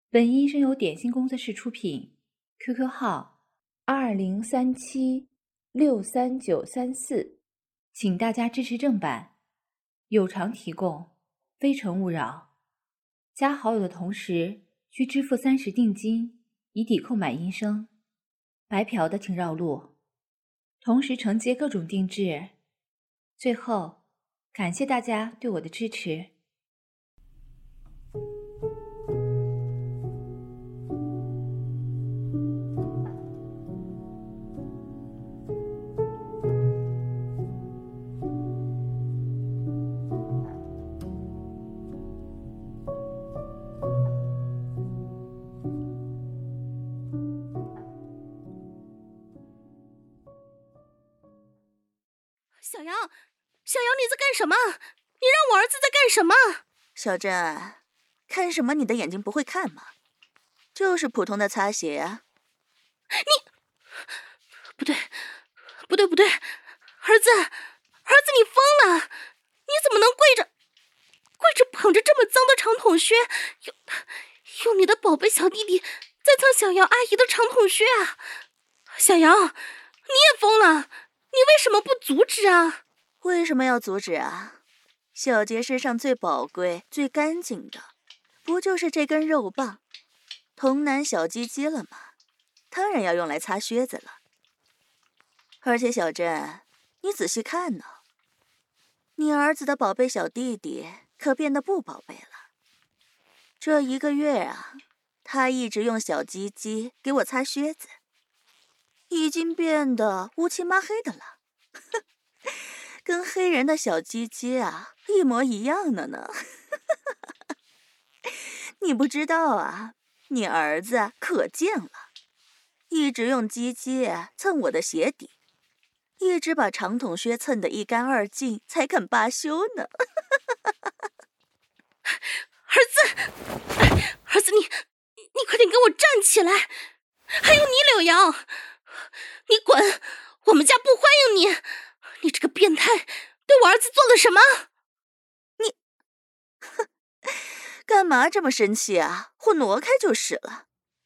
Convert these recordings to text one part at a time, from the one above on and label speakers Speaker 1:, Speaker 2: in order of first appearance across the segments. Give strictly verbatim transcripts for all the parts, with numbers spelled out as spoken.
Speaker 1: 本音声由点心工作室出品 ，Q Q 号二零三七六三九三四，请大家支持正版，有偿提供，非诚勿扰。加好友的同时需支付三十定金，以抵扣买音声。白嫖的请绕路，同时承接各种定制。最后，感谢大家对我的支持。
Speaker 2: 小杨，小杨，你在干什么？你让我儿子在干什么？
Speaker 3: 小珍，看什么？你的眼睛不会看吗？就是普通的擦鞋啊。
Speaker 2: 你，不对，不对，不对，儿子，儿子，你疯了？你怎么能跪着，跪着捧着这么脏的长筒靴，用用你的宝贝小弟弟在蹭小杨阿姨的长筒靴啊？小杨，你也疯了？你为什么不阻止啊？
Speaker 3: 为什么要阻止啊？小杰身上最宝贵、最干净的，不就是这根肉棒，童男小鸡鸡了吗？当然要用来擦靴子了。而且小珍，你仔细看呢，你儿子的宝贝小弟弟可变得不宝贝了。这一个月啊，他一直用小鸡鸡给我擦靴子，已经变得乌漆麻黑的了。哼，跟黑人的小鸡鸡啊一模一样的呢。你不知道啊，你儿子可贱了，一直用鸡鸡蹭我的鞋底，一直把长筒靴蹭得一干二净，才肯罢休呢。
Speaker 2: 儿子，儿子，你你快点给我站起来！还有你柳阳，你滚！我们家不欢迎你！你这个变态，对我儿子做了什么？
Speaker 3: 你，哼，干嘛这么生气啊？我挪开就是了。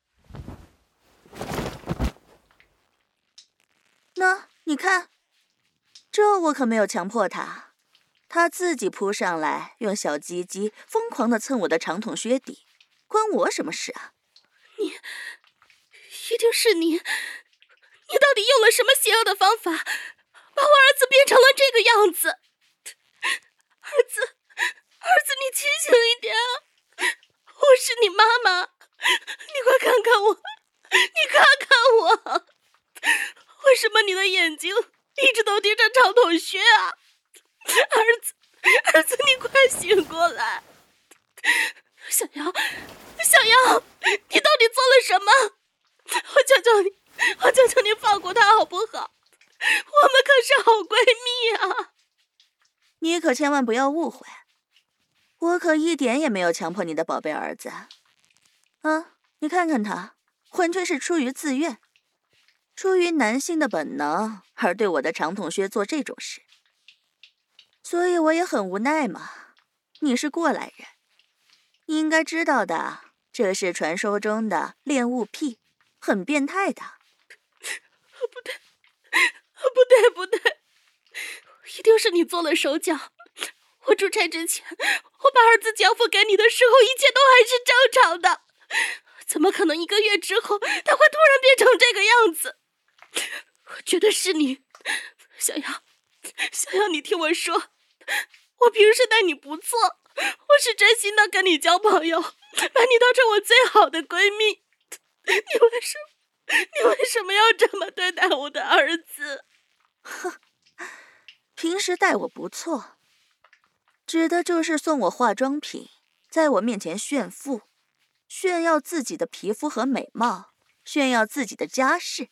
Speaker 3: 那你看，这我可没有强迫他，他自己扑上来，用小鸡鸡疯狂地蹭我的长筒靴底，关我什么事啊？
Speaker 2: 你，一定是你，你到底用了什么邪恶的方法，把我儿子变成了这个样子？儿子，儿子，你清醒一点啊！我是你妈妈，你快看看我，你看看我，为什么你的眼睛一直都盯着长筒靴啊？儿子，儿子，你快醒过来！小杨，小杨，你到底做了什么？我求求你，我求求你放过他好不好？我们可是好闺蜜啊！
Speaker 3: 你可千万不要误会，我可一点也没有强迫你的宝贝儿子。啊，你看看他，完全是出于自愿，出于男性的本能而对我的长筒靴做这种事。所以我也很无奈嘛。你是过来人，你应该知道的，这是传说中的恋物癖，很变态的。
Speaker 2: 不对，不对，不对，一定是你做了手脚。我出差之前，我把儿子交付给你的时候，一切都还是正常的，怎么可能一个月之后他会突然变成这个样子？我觉得是你，小杨，小杨，你听我说，我平时待你不错，我是真心的跟你交朋友，把你当成我最好的闺蜜，你为什么，你为什么要这么对待我的儿子？
Speaker 3: 哼，平时待我不错，指的就是送我化妆品，在我面前炫富，炫耀自己的皮肤和美貌，炫耀自己的家世。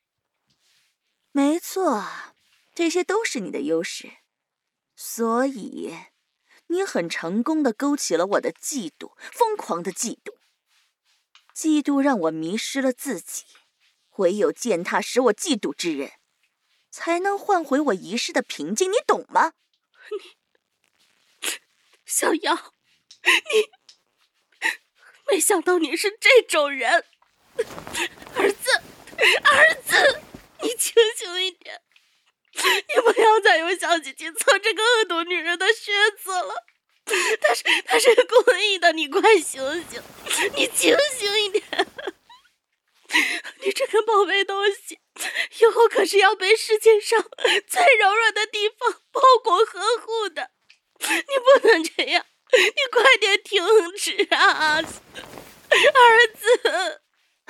Speaker 3: 没错，这些都是你的优势，所以你很成功地勾起了我的嫉妒，疯狂的嫉妒。嫉妒让我迷失了自己，唯有践踏使我嫉妒之人，才能换回我一世的平静，你懂吗？
Speaker 2: 你，小杨，你没想到你是这种人。儿子，儿子，你清醒一点，你不要再用小鸡鸡蹭这个恶毒女人的靴子了。他是他是故意的，你快醒醒，你清醒一点。你这个宝贝东西，以后可是要被世界上最柔软的地方包裹呵护的，你不能这样，你快点停止啊，儿子！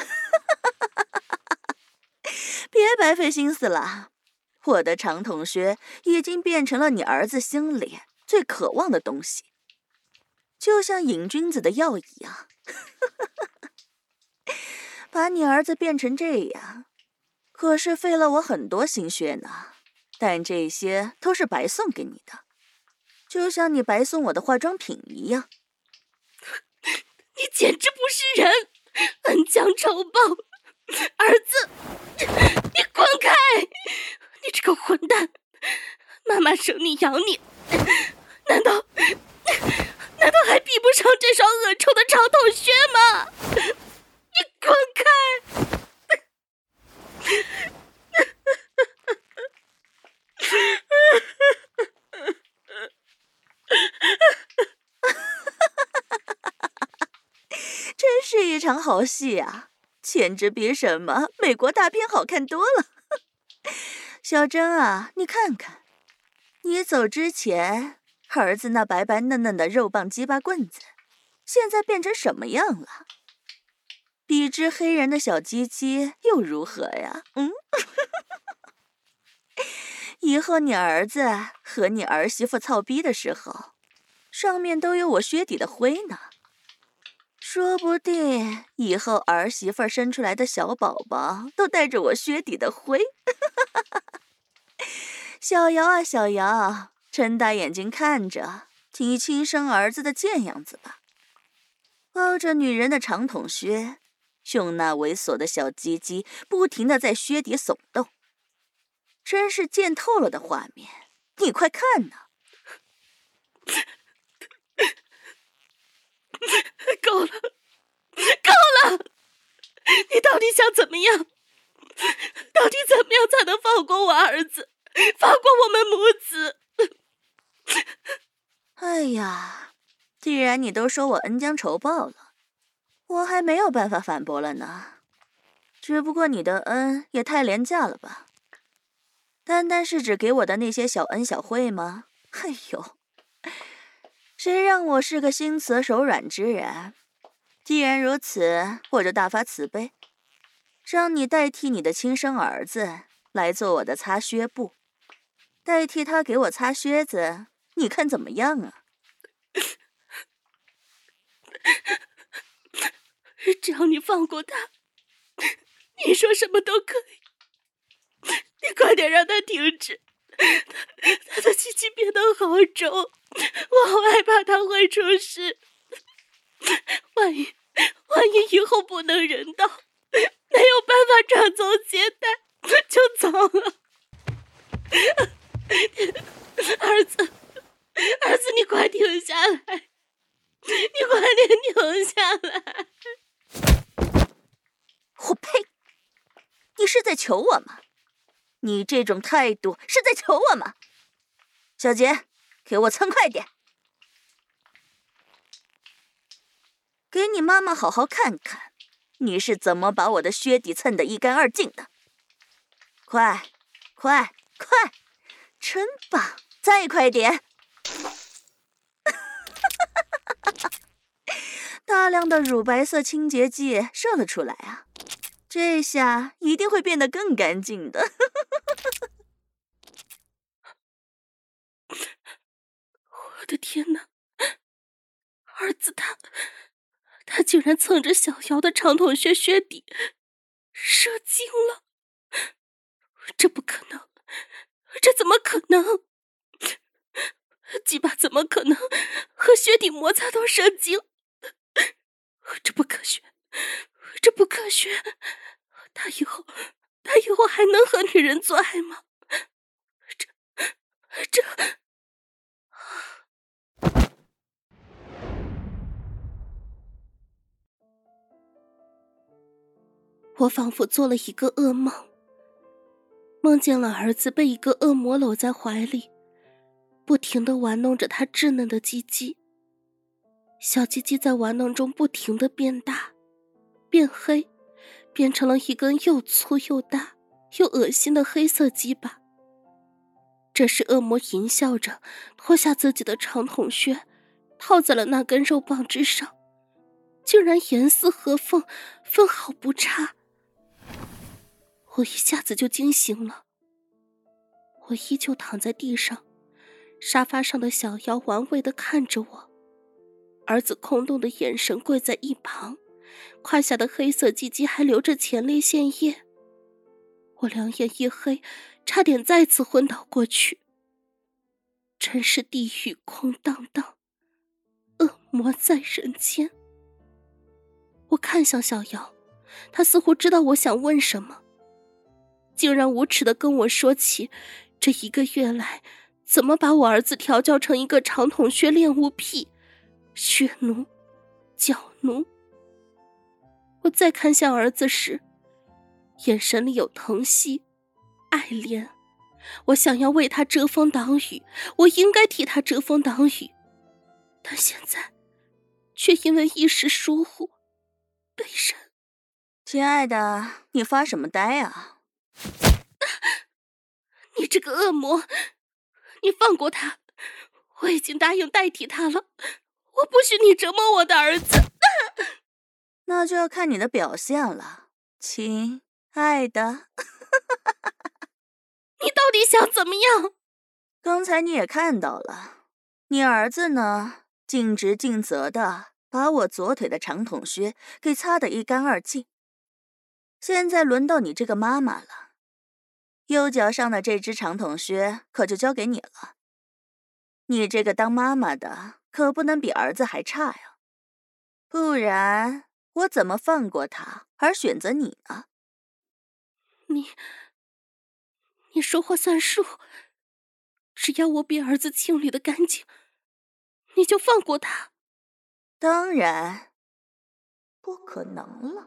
Speaker 3: 别白费心思了，我的长筒靴已经变成了你儿子心里最渴望的东西，就像瘾君子的药一样。把你儿子变成这样，可是费了我很多心血呢，但这些都是白送给你的，就像你白送我的化妆品一样。
Speaker 2: 你简直不是人，恩将仇报！儿子，你滚开！你这个混蛋！妈妈生你养你，难道难道还比不上这双恶臭的长筒靴吗？你滚开！
Speaker 3: 真是一场好戏啊，简直比什么美国大片好看多了。小珍啊，你看看，你走之前儿子那白白嫩嫩的肉棒鸡巴棍子，现在变成什么样了？比之黑人的小鸡鸡又如何呀？嗯，以后你儿子和你儿媳妇操逼的时候，上面都有我靴底的灰呢。说不定以后儿媳妇生出来的小宝宝都带着我靴底的灰。小瑶啊小瑶，睁大眼睛看着你亲生儿子的贱样子吧，抱着女人的长筒靴，用那猥琐的小鸡鸡不停地在靴底耸动，真是贱透了的画面，你快看呐！
Speaker 2: 够了，够了！你到底想怎么样？到底怎么样才能放过我儿子，放过我们母子？
Speaker 3: 哎呀，既然你都说我恩将仇报了，我还没有办法反驳了呢。只不过你的恩也太廉价了吧？单单是只给我的那些小恩小惠吗？哎呦，谁让我是个心慈手软之人？既然如此，我就大发慈悲，让你代替你的亲生儿子来做我的擦靴布，代替他给我擦靴子，你看怎么样啊？
Speaker 2: 只要你放过他，你说什么都可以。你快点让他停止，他他的气气变得好重，我好害怕他会出事。万一万一以后不能人道，没有办法传宗接代，就糟了。儿子，儿子，你快停下来！你快点停下来！
Speaker 3: 我呸！你是在求我吗？你这种态度是在求我吗？小杰，给我蹭快点！给你妈妈好好看看，你是怎么把我的靴底蹭得一干二净的！快，快，快！真棒！再快点！大量的乳白色清洁剂射了出来啊！这下一定会变得更干净的。
Speaker 2: 我的天哪！儿子他他竟然蹭着小瑶的长筒靴靴底射精了！这不可能！这怎么可能？鸡巴怎么可能和靴底摩擦到射精？这不科学！这不科学！他以后他以后还能和女人做爱吗？这这。 我仿佛做了一个噩梦，梦见了儿子被一个恶魔搂在怀里，不停地玩弄着他稚嫩的鸡鸡。小鸡鸡在玩弄中不停地变大、变黑，变成了一根又粗又大又恶心的黑色鸡巴。这时恶魔淫笑着脱下自己的长筒靴，套在了那根肉棒之上，竟然严丝合缝，分毫不差。我一下子就惊醒了。我依旧躺在地上，沙发上的小妖玩味地看着我，儿子空洞的眼神跪在一旁，胯下的黑色鸡鸡还流着前列腺液。我两眼一黑，差点再次昏倒过去。真是地狱空荡荡，恶魔在人间。我看向小瑶，她似乎知道我想问什么，竟然无耻地跟我说起这一个月来怎么把我儿子调教成一个长筒靴恋物癖、血奴、脚奴。我再看向儿子时，眼神里有疼惜、爱怜。我想要为他遮风挡雨，我应该替他遮风挡雨，但现在却因为一时疏忽被人。
Speaker 3: 亲爱的，你发什么呆啊？
Speaker 2: 你这个恶魔，你放过他，我已经答应代替他了，我不许你折磨我的儿子。
Speaker 3: 那就要看你的表现了，亲爱的。
Speaker 2: 你到底想怎么样？
Speaker 3: 刚才你也看到了，你儿子呢，尽职尽责的把我左腿的长筒靴给擦得一干二净。现在轮到你这个妈妈了，右脚上的这只长筒靴可就交给你了。你这个当妈妈的可不能比儿子还差呀，不然我怎么放过他而选择你呢？
Speaker 2: 你你说话算数，只要我比儿子清理的干净，你就放过他？
Speaker 3: 当然不可能了。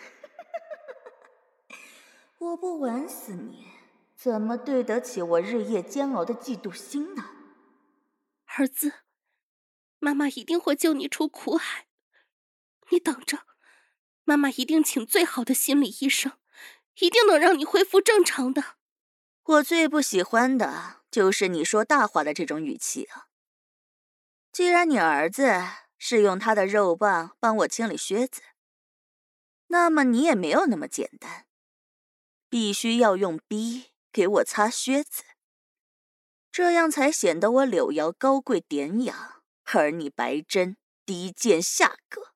Speaker 3: 我不玩死你，怎么对得起我日夜煎熬的嫉妒心呢？
Speaker 2: 儿子，妈妈一定会救你出苦海，你等着，妈妈一定请最好的心理医生，一定能让你恢复正常的。
Speaker 3: 我最不喜欢的就是你说大话的这种语气啊！既然你儿子是用他的肉棒帮我清理靴子，那么你也没有那么简单，必须要用逼给我擦靴子，这样才显得我柳瑶高贵典雅，而你白真低贱下格。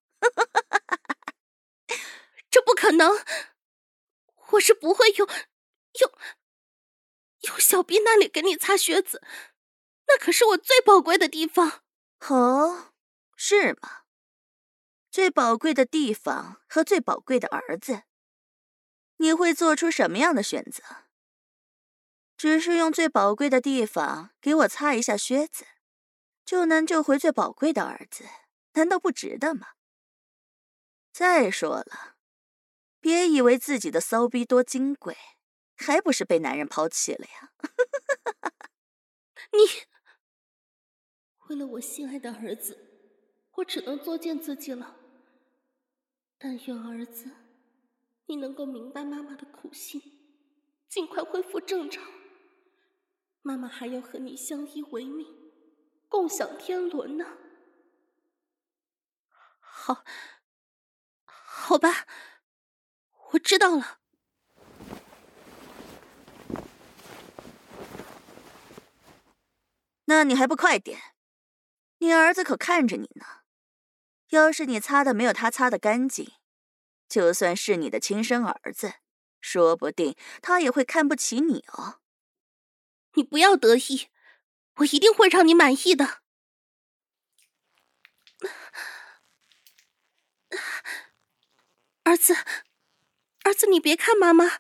Speaker 2: 这不可能，我是不会用用用小逼那里给你擦靴子，那可是我最宝贵的地方。
Speaker 3: 哦，是吗？最宝贵的地方和最宝贵的儿子，你会做出什么样的选择？只是用最宝贵的地方给我擦一下靴子，就能救回最宝贵的儿子，难道不值得吗？再说了，别以为自己的骚逼多金贵，还不是被男人抛弃了呀？
Speaker 2: 你，为了我心爱的儿子，我只能作践自己了。但愿儿子，你能够明白妈妈的苦心，尽快恢复正常。妈妈还要和你相依为命，共享天伦呢。好，好吧，我知道了。
Speaker 3: 那你还不快点？你儿子可看着你呢。要是你擦的没有他擦的干净，就算是你的亲生儿子，说不定他也会看不起你哦。
Speaker 2: 你不要得意，我一定会让你满意的。儿子，儿子，你别看妈妈，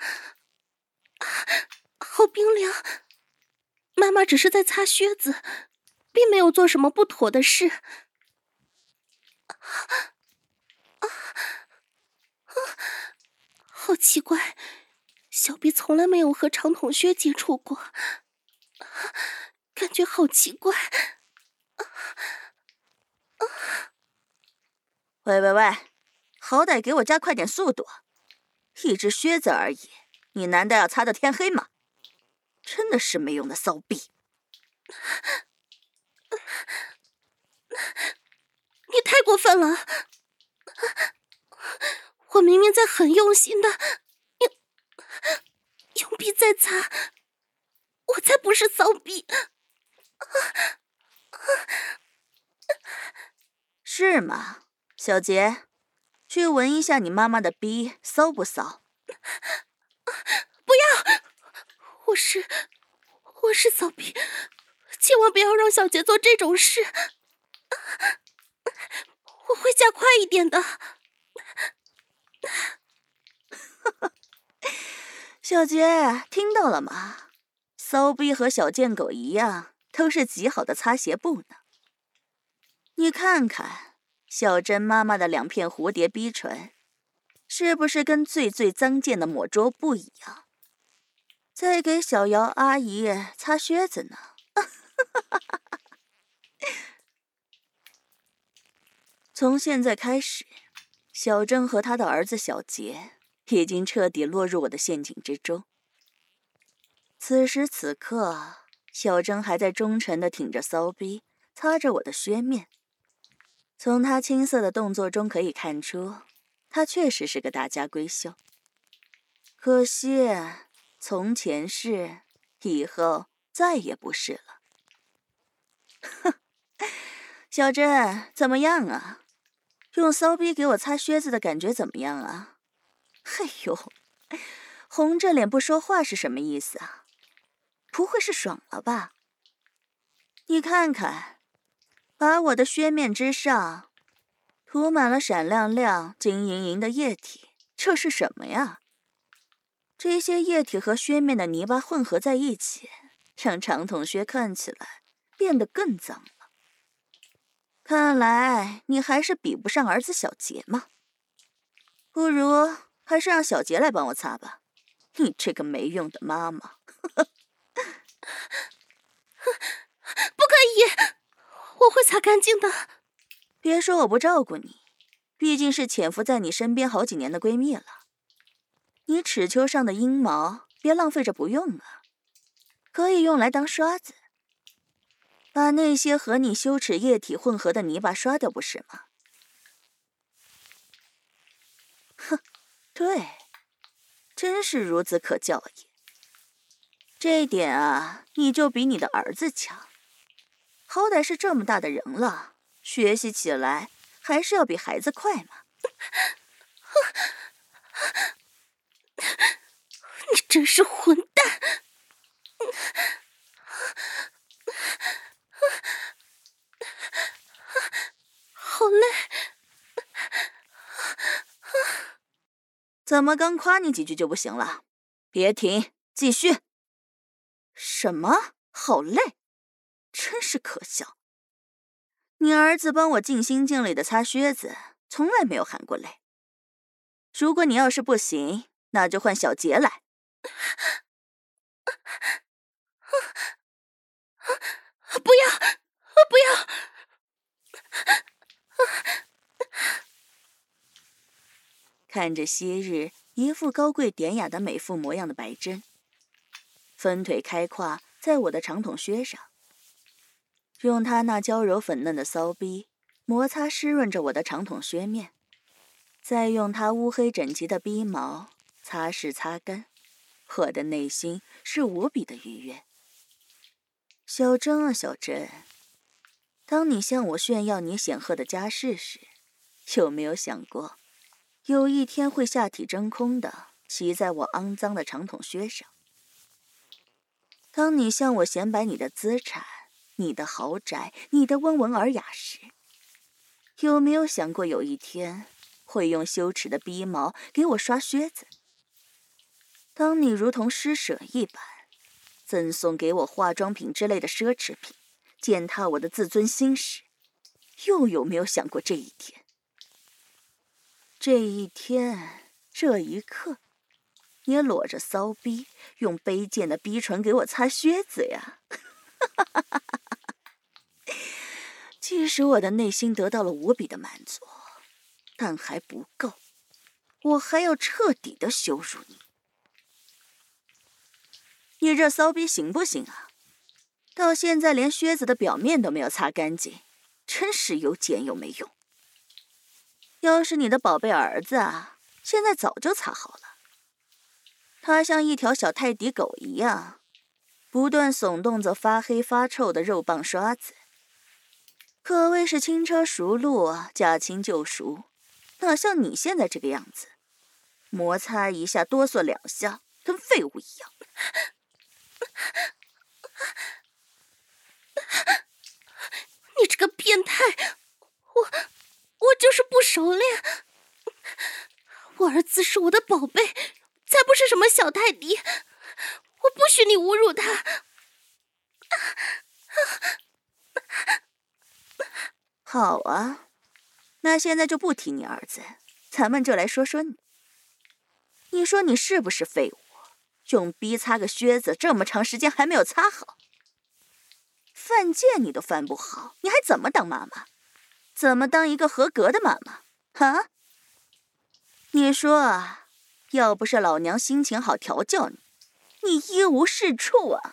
Speaker 2: 好冰凉。妈妈只是在擦靴子，并没有做什么不妥的事。好好奇怪，小臂从来没有和长筒靴接触过，感觉好奇怪。
Speaker 3: 喂喂喂，好歹给我加快点速度！一只靴子而已，你难道要擦到天黑吗？真的是没用的骚逼！
Speaker 2: 你太过分了！我明明在很用心的用用笔在擦，我才不是骚逼！
Speaker 3: 是吗？小杰，去闻一下你妈妈的逼骚不骚？
Speaker 2: 不要！我是我是骚逼，千万不要让小杰做这种事。我会加快一点的。
Speaker 3: 小杰，听到了吗？骚逼和小贱狗一样，都是极好的擦鞋布呢。你看看小珍妈妈的两片蝴蝶逼唇，是不是跟最最脏贱的抹桌布一样？在给小瑶阿姨擦靴子呢。从现在开始，小珍和她的儿子小杰已经彻底落入我的陷阱之中。此时此刻，小珍还在忠诚地挺着骚逼，擦着我的靴面。从她青涩的动作中可以看出，她确实是个大家闺秀。可惜，从前是，以后再也不是了。哼，小珍，怎么样啊？用骚逼给我擦靴子的感觉怎么样啊？哎呦，红着脸不说话是什么意思啊？不会是爽了吧？你看看，把我的靴面之上涂满了闪亮亮、晶莹莹的液体，这是什么呀？这些液体和靴面的泥巴混合在一起，让长筒靴看起来变得更脏了。看来你还是比不上儿子小杰嘛。不如还是让小杰来帮我擦吧，你这个没用的妈妈。
Speaker 2: 不可以，我会擦干净的。
Speaker 3: 别说我不照顾你，毕竟是潜伏在你身边好几年的闺蜜了。你齿丘上的阴毛别浪费着不用啊，可以用来当刷子，把那些和你羞耻液体混合的泥巴刷掉，不是吗？哼，对，真是孺子可教也。这一点啊，你就比你的儿子强。好歹是这么大的人了，学习起来还是要比孩子快嘛。
Speaker 2: 你真是混蛋！好累。
Speaker 3: 怎么刚夸你几句就不行了？别停，继续。什么？好累？真是可笑。你儿子帮我尽心尽力的擦靴子，从来没有喊过累。如果你要是不行，那就换小杰来。
Speaker 2: 不要，不要！
Speaker 3: 看着昔日一副高贵典雅的美妇模样的白珍，分腿开胯在我的长筒靴上，用她那娇柔粉嫩的骚逼摩擦湿润着我的长筒靴面，再用她乌黑整齐的逼毛擦拭擦干，我的内心是无比的愉悦。小珍啊小珍，当你向我炫耀你显赫的家世时，有没有想过有一天会下体真空的骑在我肮脏的长筒靴上？当你向我显摆你的资产、你的豪宅、你的温文尔雅时，有没有想过有一天会用羞耻的逼毛给我刷靴子？当你如同施舍一般赠送给我化妆品之类的奢侈品，践踏我的自尊心时，又有没有想过这一天？这一天，这一刻， 也裸着骚逼，用卑贱的逼唇给我擦靴子呀！即使我的内心得到了无比的满足，但还不够，我还要彻底的羞辱你。你这骚逼行不行啊？到现在连靴子的表面都没有擦干净，真是又贱又没用。要是你的宝贝儿子啊，现在早就擦好了。他像一条小泰迪狗一样，不断耸动着发黑发臭的肉棒刷子，可谓是轻车熟路，驾轻就熟，哪像你现在这个样子，摩擦一下哆嗦两下，跟废物一样。
Speaker 2: 你这个变态，我我就是不熟练。我儿子是我的宝贝，才不是什么小泰迪，我不许你侮辱他。
Speaker 3: 好啊，那现在就不提你儿子，咱们就来说说你。你说你是不是废物？用逼擦个靴子这么长时间还没有擦好，犯贱你都犯不好，你还怎么当妈妈？怎么当一个合格的妈妈？啊？你说啊，要不是老娘心情好调教你，你一无是处啊！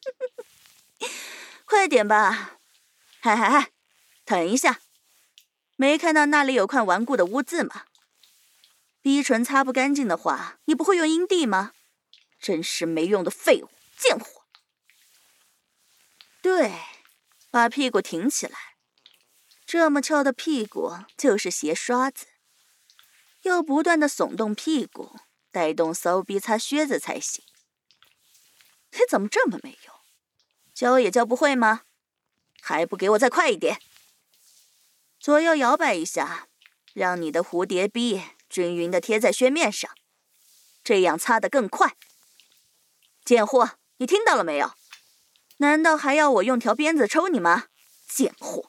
Speaker 3: 快点吧！嗨嗨嗨，等一下，没看到那里有块顽固的污渍吗？逼唇擦不干净的话，你不会用阴蒂吗？真是没用的废物，贱货！对，把屁股挺起来，这么翘的屁股就是鞋刷子，要不断的耸动屁股，带动骚逼擦靴子才行。你怎么这么没用？教也教不会吗？还不给我再快一点！左右摇摆一下，让你的蝴蝶逼均匀的贴在靴面上，这样擦得更快。贱货，你听到了没有？难道还要我用条鞭子抽你吗？贱货！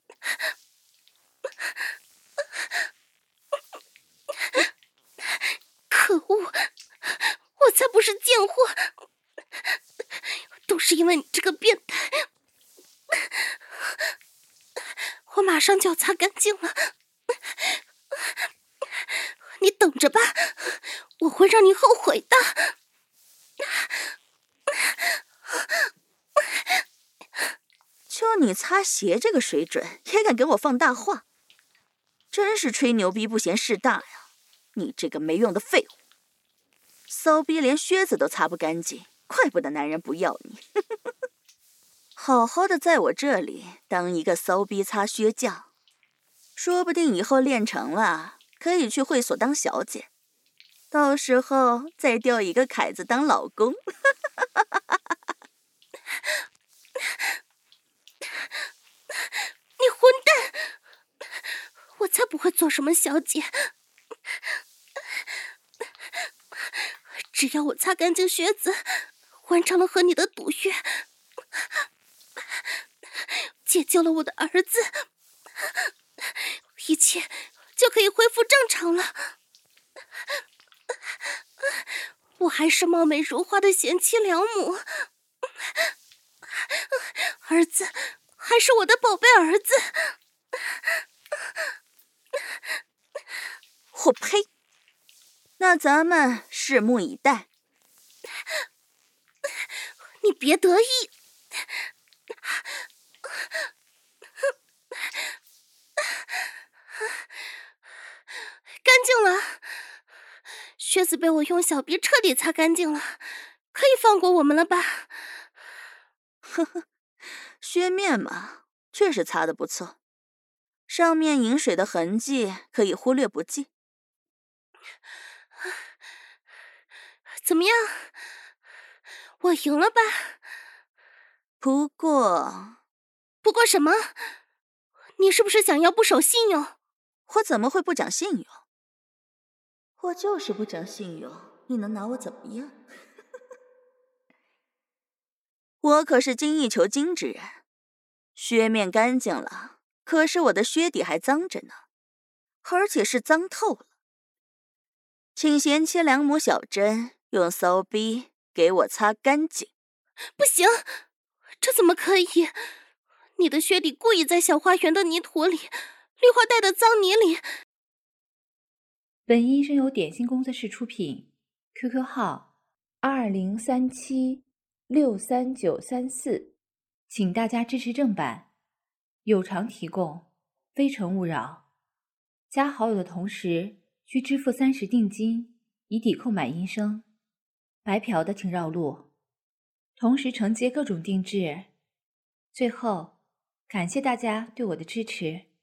Speaker 2: 可恶，我才不是贱货，都是因为你这个变态。我马上就要擦干净了，你等着吧，我会让你后悔的。
Speaker 3: 就你擦鞋这个水准，也敢跟我放大话，真是吹牛逼不嫌事大呀！你这个没用的废物，骚逼连靴子都擦不干净，怪不得男人不要你。好好的在我这里当一个骚逼擦靴匠，说不定以后练成了，可以去会所当小姐，到时候再调一个凯子当老公。
Speaker 2: 你混蛋！我才不会做什么小姐，只要我擦干净靴子，完成了和你的赌约，解救了我的儿子，一切就可以恢复正常了。我还是貌美如花的贤妻良母，儿子还是我的宝贝儿子。
Speaker 3: 我呸！那咱们拭目以待。
Speaker 2: 你别得意。干净了，靴子被我用小臂彻底擦干净了，可以放过我们了吧？
Speaker 3: 呵呵，靴面嘛，确实擦得不错，上面饮水的痕迹可以忽略不计。
Speaker 2: 怎么样？我赢了吧？
Speaker 3: 不过，
Speaker 2: 不过什么？你是不是想要不守信用？
Speaker 3: 我怎么会不讲信用？我就是不讲信用，你能拿我怎么样？我可是精益求精之人，靴面干净了，可是我的靴底还脏着呢，而且是脏透了。请贤妻良母小珍用骚逼给我擦干净。
Speaker 2: 不行，这怎么可以？你的靴底故意在小花园的泥土里，绿化带的脏泥里。
Speaker 1: 本音声由点心工作室出品 ，Q Q 号二零三七六三九三四，请大家支持正版，有偿提供，非诚勿扰。加好友的同时需支付三十定金，以抵扣买音声。白嫖的请绕路，同时承接各种定制。最后，感谢大家对我的支持。